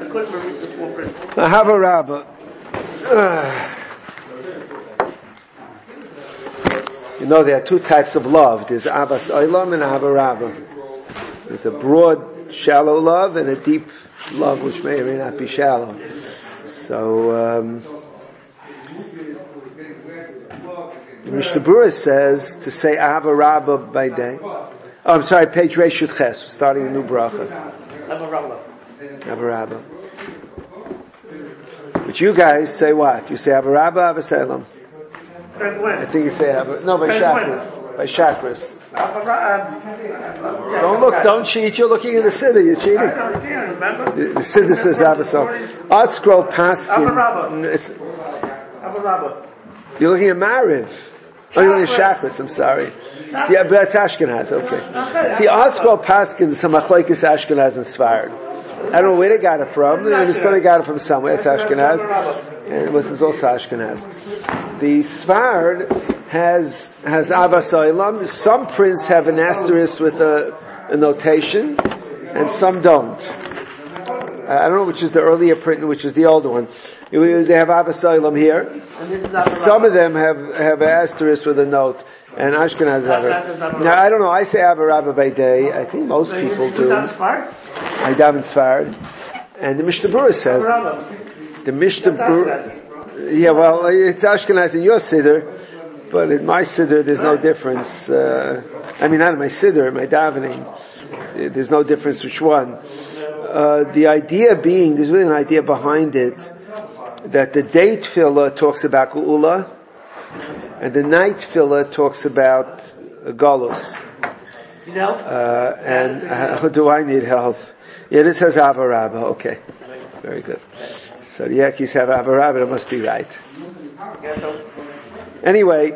Ahava Rabbah. You know, there are two types of love. There's Avas Olam and Ahava Rabbah. There's a broad, shallow love and a deep love which may or may not be shallow. So, the Mishnah Berurah says to say Ahava Rabbah by day. Oh, I'm sorry, page Reish Yud Ches, starting a new bracha. Ahava Rabbah. But you guys say what? You say Ahava Rabbah, Ahava Selam. I think you say Ahava. No, by Chakras. By Chakras. Don't look, don't cheat. You're looking in the Siddur, you're cheating. The Siddur says Ahava Selam. Art Scroll Paskin. You're looking at Mariv. Oh, you're looking at Chakras, I'm sorry. Yeah, but that's Ashkenaz, okay. See, Art Scroll Paskin, some Machlokes Ashkenaz and Sfarad. I don't know where they got it from. They still got it from somewhere. It's Ashkenaz. And it was also Ashkenaz. The Sfarad has Avas Olam. Some prints have an asterisk with a notation, and some don't. I don't know which is the earlier print and which is the older one. They have Avas Olam here. Some of them have an asterisk with a note. And Ashkenaz have it. Now, I don't know. I say Ahava Rabbah by day. I think most people do. I daven Sfarad. And the Mishnah Berurah says, the Mishnah Berurah, yeah, well, it's Ashkenaz in your Siddur, but in my Siddur there's no difference. I mean, not in my Siddur, in my davening. There's no difference which one. The idea being, there's really an idea behind it, that the day tefillah talks about Geula, and the night tefillah talks about Galus. And do I need help? Yeah, this has Ahava Rabbah. Okay, very good. So the Yakis have Ahava Rabbah. It must be right. Anyway,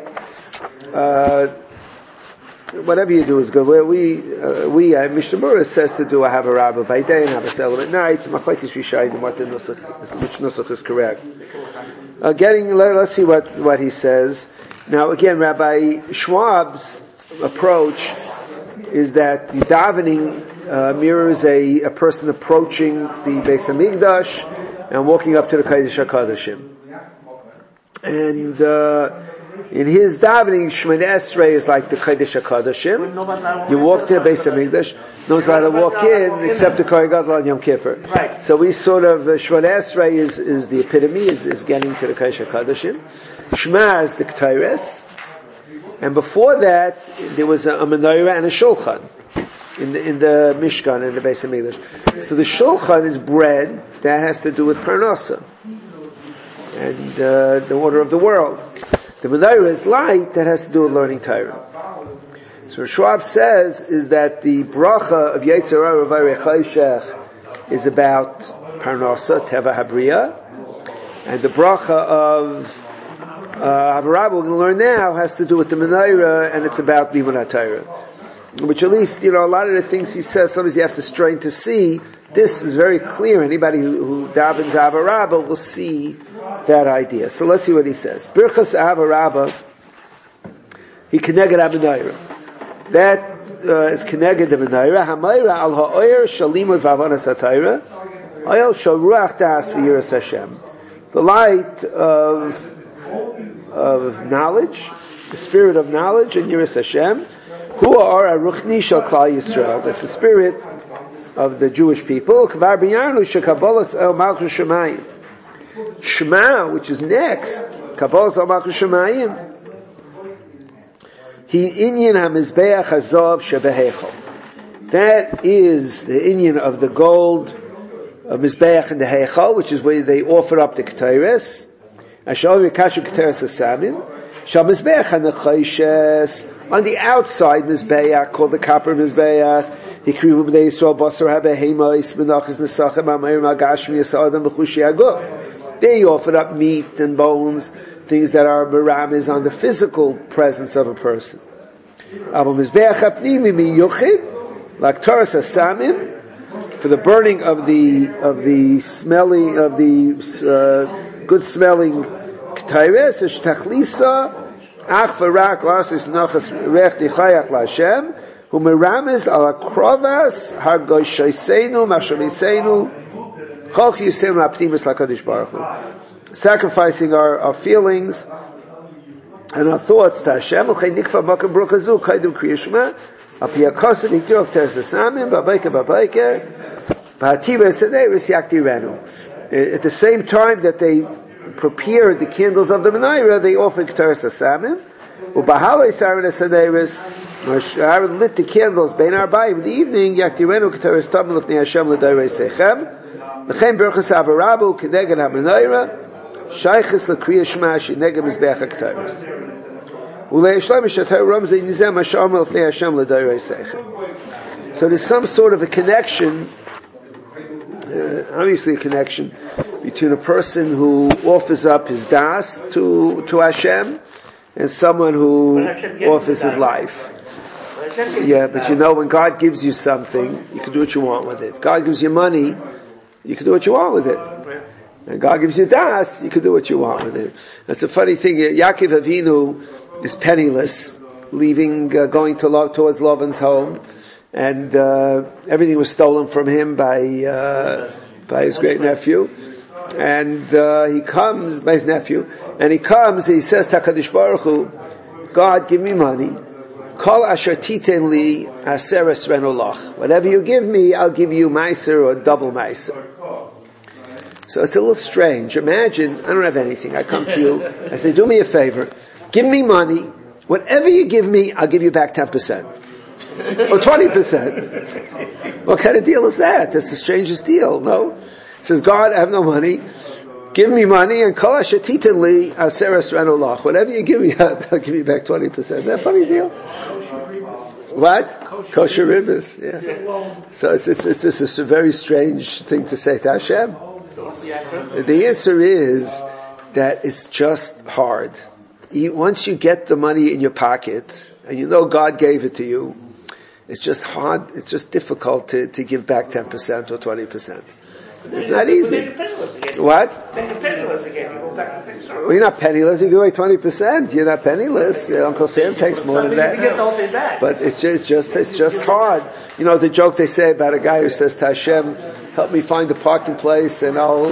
whatever you do is good. Mishnah Berurah says to do Ahava Rabbah by day and Ahava Selam at night. It's Machlokes Rishonim what the nusach, which nusach is correct. Let's see what he says. Now again, Rabbi Schwab's approach is that the davening mirrors a person approaching the Beis Hamikdash and walking up to the Kodesh HaKodeshim. And in his davening, Shemoneh Esrei is like the Kodesh HaKodeshim. You walk to the Beis Hamikdash, no one's allowed to walk in except the Kohen Gadol on Yom Kippur. Right. So we sort of, Shemoneh Esrei is the epitome, is getting to the Kodesh HaKodeshim. Shema is the Ketores. And before that, there was a menorah and a shulchan in the Mishkan, in the Beis Hamikdash. So the shulchan is bread that has to do with parnasa and the order of the world. The menorah is light that has to do with learning Torah. So Schwab says is that the bracha of Yetzer Hara V'Varei Choshech is about parnasa, teva habriya, and the bracha of Ahava Rabbah we're going to learn now has to do with the menorah, and it's about Limud HaTorah. Which at least, a lot of the things he says, sometimes you have to strain to see. This is very clear. Anybody who davens Ahava Rabbah will see that idea. So let's see what he says. Birchas Ahava Rabbah, he keneged ha-menorah. That is keneged the menorah. Ha-menorah al ha'oyer shalimud v'avonas ha-Torah. Oyel shal ruach das v'yiras Hashem. The light of knowledge, the spirit of knowledge and Yiras Hashem, who are a ruchni shel Klal Yisrael. That's the spirit of the Jewish people. Kvar b'yarnu shekabolas el malchus shemayim. Shema, which is next, kabolas el malchus shemayim. He inyan hamizbeach hazav shebehechol. That is the inyan of the gold of mizbeach in the heichal, which is where they offer up the ketores. On the outside Mizbeach, called the copper Mizbeach, they offered up meat and bones, things that are meramis on the physical presence of a person. Like Taras Asamim, for the burning of the smelling, of the good smelling ketores, shtachlisa ach v'rak lasis nachas rech dichayach laHashem hu meramis ala krovas hargoysheisenu mashamiseinu Sacrificing our feelings and our thoughts to Hashem. At the same time that they prepared the candles of the menorah, they offered K'teres Hasamim. Aaron lit the candles bein arbayim in the evening. Yaktirenu K'teres Tamim l'fnei Hashem l'dayrei sechem. L'chem berachas avarabu k'neged ha-menorah. Shaychus l'kriya shema sheneged mizbeach ha-K'teres. U'le'yishlam shetay ramzei nizem hasham l'fnei Hashem l'dayrei sechem. So there's some sort of a connection, obviously a connection between a person who offers up his das to Hashem and someone who offers his life. Yeah, but when God gives you something, you can do what you want with it. God gives you money, you can do what you want with it. And God gives you das, you can do what you want with it. That's a funny thing. Yaakov Avinu is penniless, leaving, going towards Lavan's home, and everything was stolen from him by his great nephew. And he comes by his nephew, and he says to HaKadosh Baruch Hu, God, give me money. Kol asher titen li aser esrenu lach. Whatever you give me, I'll give you meiser or double meiser. So it's a little strange. Imagine, I don't have anything. I come to you, I say, do me a favor, give me money. Whatever you give me, I'll give you back 10%. Or 20%. What kind of deal is that? That's the strangest deal, no? It says, God, I have no money. Give me money, and kol asher titen li aser esrenu lach. Whatever you give me, I'll give you back 20%. Isn't that a funny deal? What? Kosher ribbis, yeah. So it's a very strange thing to say to Hashem. The answer is that it's just hard. Once you get the money in your pocket, and you know God gave it to you, it's just hard, it's just difficult to give back 10% or 20%. It's not easy. What? Then you're penniless again. You go back to things. Well, you're not penniless. You give away 20%. You're not penniless. Uncle Sam takes more than that. You get the whole thing back. But it's just hard. You know the joke they say about a guy who says to Hashem, "Help me find a parking place, and I'll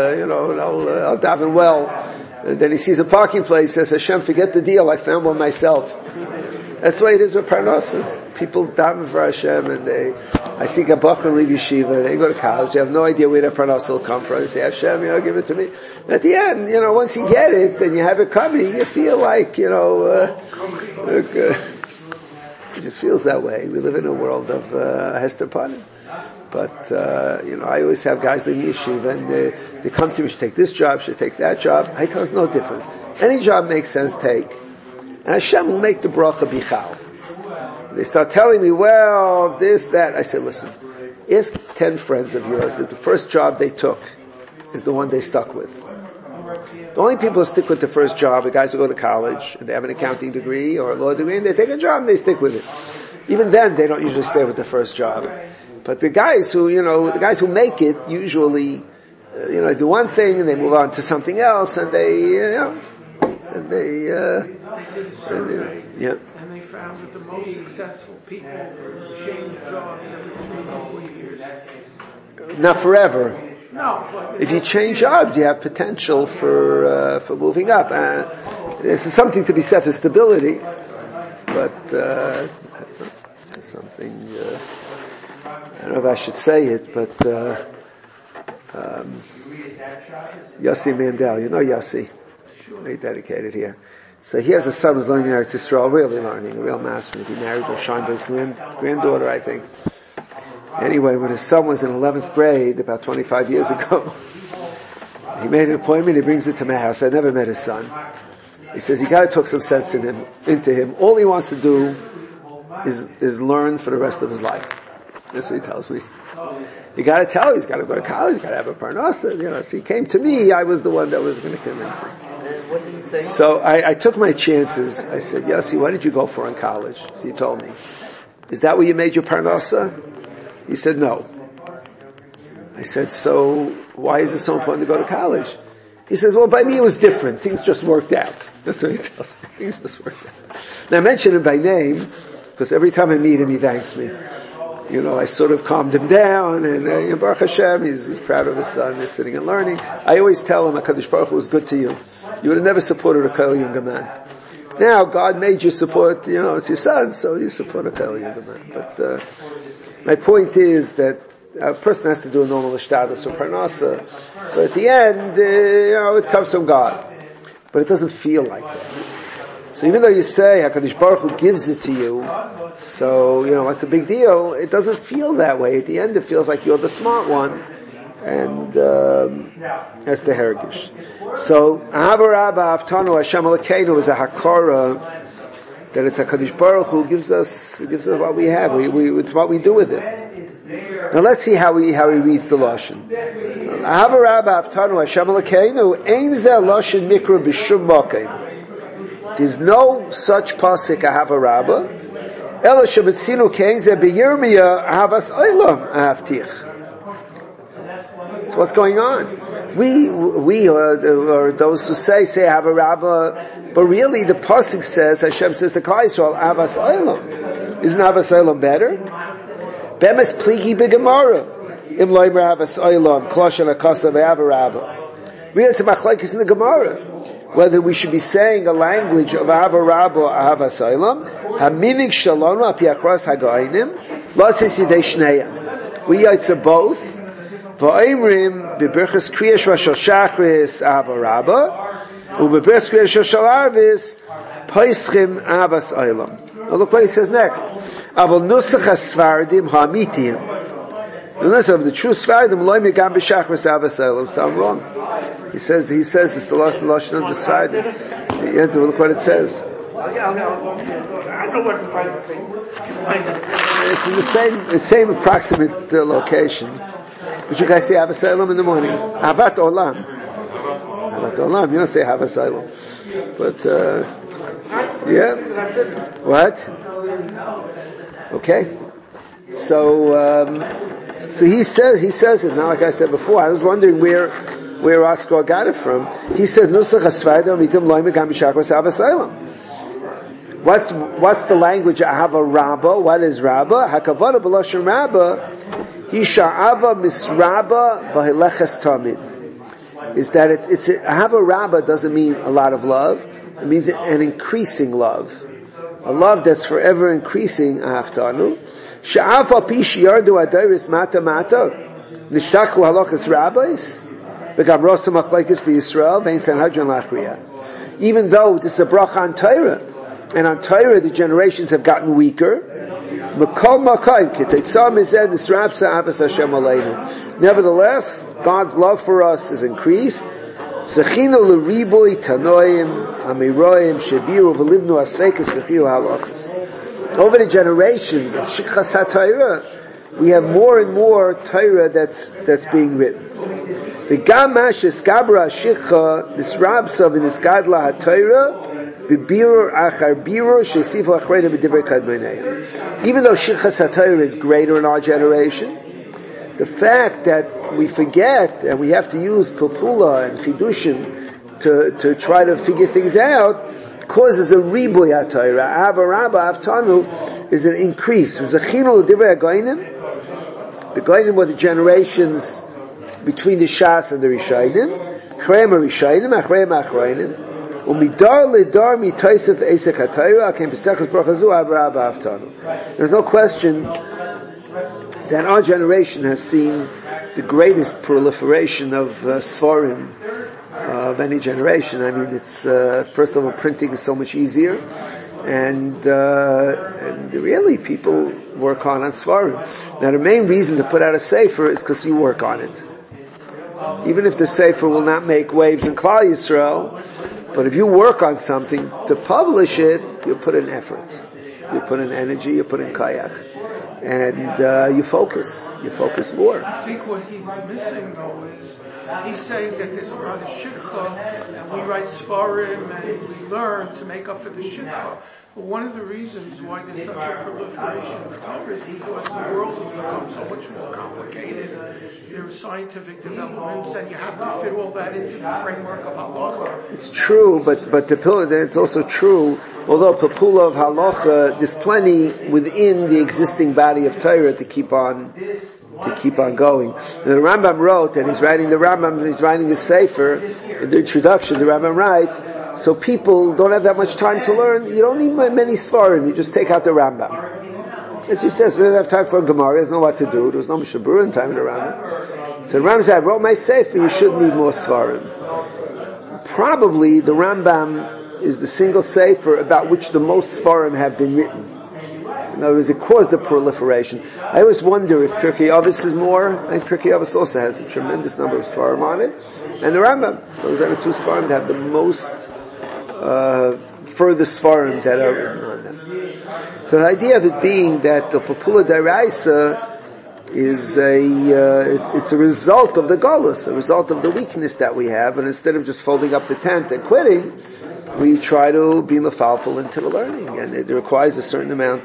daven well." And then he sees a parking place. Says, "Hashem, forget the deal. I found one myself." That's the way it is with Parnasa. People daven for Hashem, and I see Gabachim leave yeshiva, they go to college, they have no idea where their Parnasa will come from. They say, Hashem, give it to me. And at the end, once you get it, and you have it coming, you feel like, it just feels that way. We live in a world of, Hester Panim. But, I always have guys leaving yeshiva, and they come to me, should take this job, should take that job. I tell us no difference. Any job makes sense, take. And Hashem will make the bracha bichal. They start telling me, well, this, that. I said, listen, ask 10 friends of yours that the first job they took is the one they stuck with. The only people who stick with the first job are guys who go to college and they have an accounting degree or a law degree and they take a job and they stick with it. Even then, they don't usually stay with the first job. But the guys who make it usually, do one thing and they move on to something else and they found that the most successful people change jobs every 3 years. Not forever. No. If you change jobs, you have potential for moving up. This is something to be said for stability, but something. I don't know if I should say it, but Yossi Mandel, Yossi, very dedicated here. So he has a son who's learning Eretz Yisrael, really learning, a real master. He married Rav Scheinberg's granddaughter, I think. Anyway, when his son was in 11th grade, about 25 years ago, he made an appointment, he brings it to my house. I never met his son. He says, you gotta talk some sense into him. All he wants to do is learn for the rest of his life. That's what he tells me. You gotta tell him, he's gotta go to college, he's gotta have a parnasa, So he came to me, I was the one that was going to convince him. What did he say? So I took my chances. I said, Yossi, what did you go for in college? So he told me. Is that where you made your parnasa? He said, no. I said, so why is it so important to go to college? He says, well, by me it was different. Things just worked out. That's what he tells me. Things just worked out. Now I mention him by name, because every time I meet him, he thanks me. I sort of calmed him down, and Baruch Hashem, he's proud of his son, he's sitting and learning. I always tell him, HaKadosh Baruch Hu was good to you. You would have never supported a Kol younger man. Now, God made you support, it's your son, so you support a Kol younger man. But, my point is that a person has to do a normal ishtadlus or parnasa, but at the end, it comes from God. But it doesn't feel like that. So even though you say HaKadosh Baruch Hu gives it to you, so, what's the big deal? It doesn't feel that way. At the end it feels like you're the smart one, and that's the Hergish. So, Ahava Rabba Aftanu Hashem Elokeinu is a hakara that it's HaKadosh Baruch Hu gives us what we have. It's what we do with it. Now let's see how he reads the Lashon. Ahava Rabba Aftanu Hashem Elokeinu Ein Zeh Lashon Mikra B'Shum Mokem. There's no such pasuk Ahava Rabba. Ela shebetzinu kein zeh b'Yirmiyah Ahavas Olam Ahavtich. So what's going on? We or those who say Ahava Rabba, but really the pasuk says, Hashem says to Klal Yisrael, Ahavas Olam. Isn't Ahavas Olam better? Bemes pligi b'Gemara. Im loimer Ahavas Olam klosh akasav Ahava Rabba. Really, it's a machlokes in the Gemara. Whether we should be saying a language of Ahava Rabba or Ahavas Olam, Haminig Shalom Api Achros Hagainim, Latzis Yidei Shneya. We yaitza both. Va'imrim b'berchas Kriyash Rosh Shachris Ahava Rabba, u'b'berchas Kriyash Rosh Arvis Paischim Ahavas Olam. Now look what he says next. Aval Nusach HaSfardim Ha'amitim. The nusach of the true Sfardim Lo Migam B'Shachris Ahavas Olam. So I'm wrong. He says this is the Lashon of the Sfardim. You have to look what it says. I know what to find the thing. It's in the same approximate location. But you guys say Ahavas Olam in the morning. Ahavat Olam. Ahavat Olam. You don't say Ahavas Olam. But, yeah. What? Okay. So he says it. Now, like I said before, I was wondering where Oscar got it from. He says, Nusach HaSfardim Mitim Lo Migam B'Shachris Ahavas Olam. What's the language of Ahava Rabba? What is Rabba? Hakavana b'Lashon Rabba, Hisha'ava Misrabba V'Hileches Tamid. Is that it's Ahava Rabba doesn't mean a lot of love. It means an increasing love. A love that's forever increasing, Ahaftanu. Sha'afa Pish Yardu Adairis Mata Mata. Nishtachu Halachas Rabbis. V'gam Rosa Machlekes B'Yisrael Vein Sanhedrin Lachriya. Even though this is a bracha on Torah, and on Torah the generations have gotten weaker, nevertheless, God's love for us is increased. Over the generations of Shikhas HaTorah, we have more and more Torah that's being written. V'gam ma'ashes gabra shikha nisrabsa v'nisgadla HaTorah b'birur achar birur shesifu achreina b'divrei kadmonei. Even though Shikhas HaTorah is greater in our generation, the fact that we forget and we have to use Pupula and Chidushim to try to figure things out causes a ribuy HaTorah. Ahava Rabba Aftanu is an increase. V'zachinu l'divrei HaGoynim. The Goynim were the generations between the Shas and the Rishayim. Chreim HaRishayim, Achreim HaAchreinim. Umidar lidar mitaisef esek HaTorah came b'sechus brachazu Ahava Rabba Aftanu. There's no question that our generation has seen the greatest proliferation of Sfarim of any generation. I mean, it's first of all, printing is so much easier, and really people work on Sfarim. Now, the main reason to put out a sefer is because you work on it. Even if the sefer will not make waves in Klal Yisrael, but if you work on something to publish it, you put in effort, you put in energy, you put in kayak. And you focus more. I think what he's missing though is he's saying that there's a lot of shikha and we write svarim and we learn to make up for the shikha. Well, one of the reasons why there's such a proliferation of Torah is because the world has become so much more complicated. There are scientific developments, and you have to fit all that into the framework of halacha. It's true, but it's also true. Although papula of halacha, there's plenty within the existing body of Torah to keep on going. And the Rambam wrote, and he's writing a sefer. In the introduction, the Rambam writes, so people don't have that much time to learn. You don't need many svarim. You just take out the Rambam. As he says, we don't have time for a Gemara. There's no what to do. There's no Mishabura in time in the Rambam. So the Rambam said, I wrote my sefer. You shouldn't need more svarim. Probably the Rambam is the single sefer about which the most svarim have been written. In other words, it caused the proliferation. I always wonder if Pirkei Avos is more. I think Pirkei Avos also has a tremendous number of svarim on it. And the Rambam, those are the two svarim that have the most further svarim that are written on them. So the idea of it being that the Papula D'Oraisa is it's a result of the Golus, a result of the weakness that we have, and instead of just folding up the tent and quitting, we try to be mafalpal into the learning, and it requires a certain amount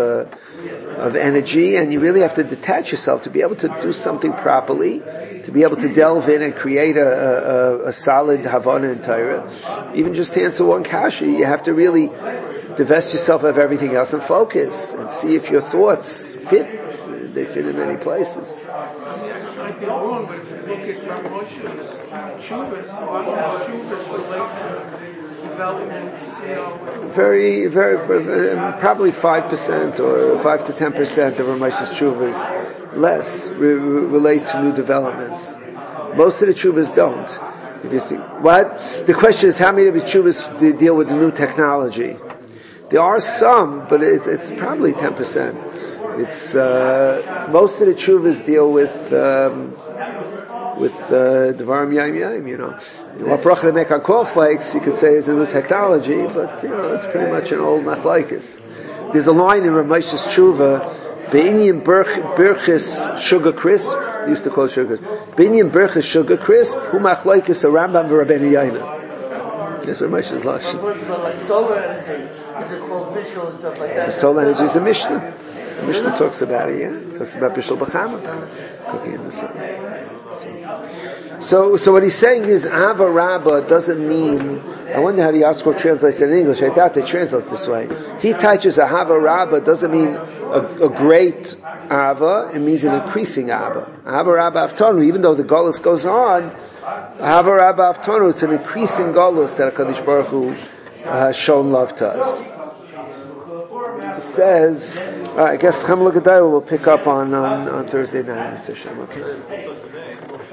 of energy, and you really have to detach yourself to be able to do something properly, to be able to delve in and create a solid Havana in Torah. Even just to answer one kasha, you have to really divest yourself of everything else and focus, and see if your thoughts fit. They fit in many places. I might be wrong, but if you look at Rav Moshe's Chuvas, a lot of his Chuvas relate to developments, very, probably 5% or 5 to 10% of Rav Moshe's Chuvas, less, relate to new developments. Most of the Chuvas don't. If you think, what? The question is, how many of his Chuvas deal with the new technology? There are some, but it's probably 10%. It's most of the tshuvas deal with Devarim Yom, you know. What bracha to make on cornflakes, you could say is a new technology, but it's pretty much an old machlokes. There's a line in Rav Moshe's tshuva, Be'inyan Berchis Sugar Kris, they used to call it sugar kris. Be'inyan Berchis Sugar Kris, hu machlokes a Rambam v'Rabbeinu Yonah. That's Rav Moshe's lashon. But like solar energy, is it called Bishul and stuff like that? So solar energy is a Mishnah. The Mishnah talks about it, yeah. It talks about Bishul B'chama, cooking in the sun. So what he's saying is, Ava Rabbah doesn't mean, I wonder how the Yahrzeit translates it in English. I doubt they translate this way. He teaches a Hava Rabbah doesn't mean a great Ava, it means an increasing Ava. Hava Rabbah Avtonu, even though the Golus goes on, Hava Rabbah Avtonu, it's an increasing Golus that HaKadosh Baruch Hu has shown love to us. It says, I guess Chemel Gedayah will pick up on Thursday night. Okay.